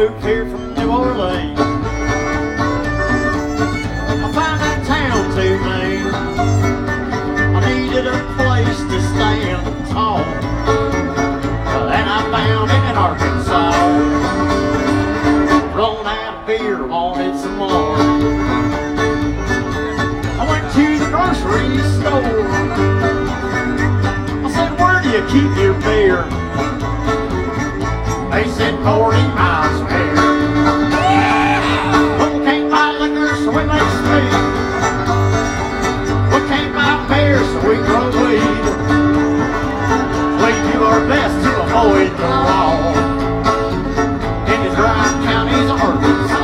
moved here from New Orleans. I found that town too mean. I needed a place to stand tall. Then I found it in Arkansas. Run out of beer, wanted some more. I went to the grocery store. I said, where do you keep your beer? They said 40 miles from here. Well, we can't buy liquor, so we make speed. We can't buy beer, so we grow weed. We do our best to avoid the law in the dry counties of Arkansas.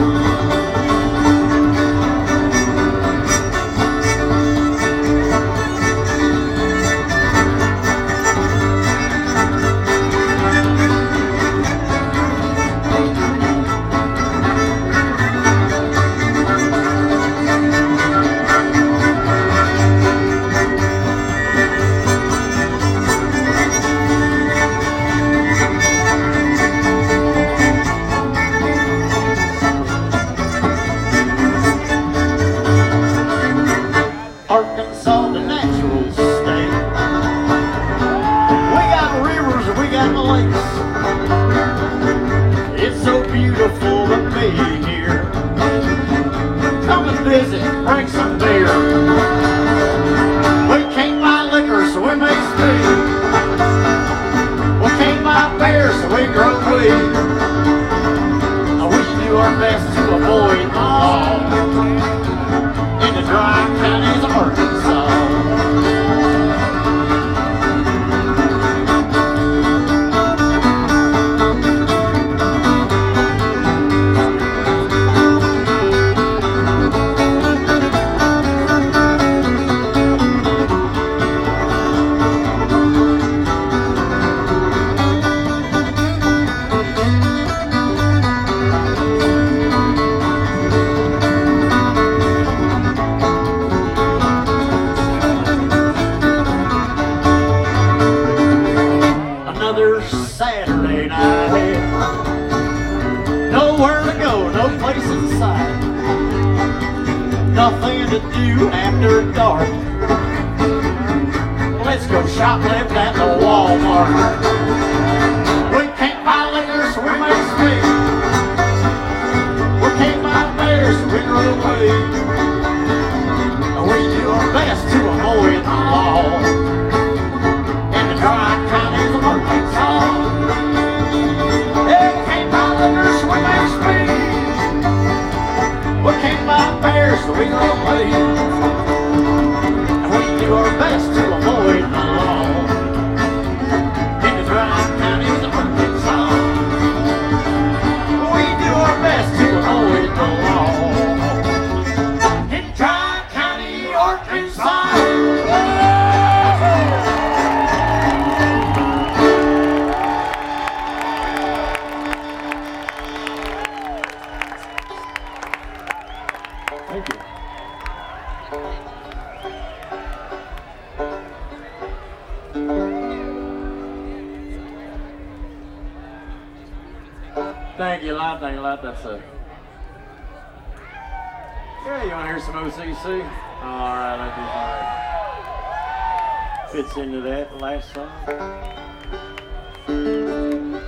Arkansas, the natural state. We got rivers and we got lakes. It's so beautiful to be here. Come and visit, drink some beer. We can't buy liquor, so we make speed. We can't buy beer, so we grow weed. We do our best to avoid the law in the dry counties of Arkansas. Saturday night, nowhere to go, no place in sight, nothing to do after dark. Let's go shoplift at the Walmart. We can't buy liquor, so we make speed. We can't buy beer, so we grow weed. We do our best to avoid the law in the dry counties of Arkansas. We can't buy beer, so we grow weed. And we do our best to avoid the law in the dry counties of Arkansas. We do our best to avoid the law in dry county Arkansas. Thank you. Thank you a lot, thank you a lot. That's it. Yeah, you want to hear some OCC? Alright, that fits into that last song.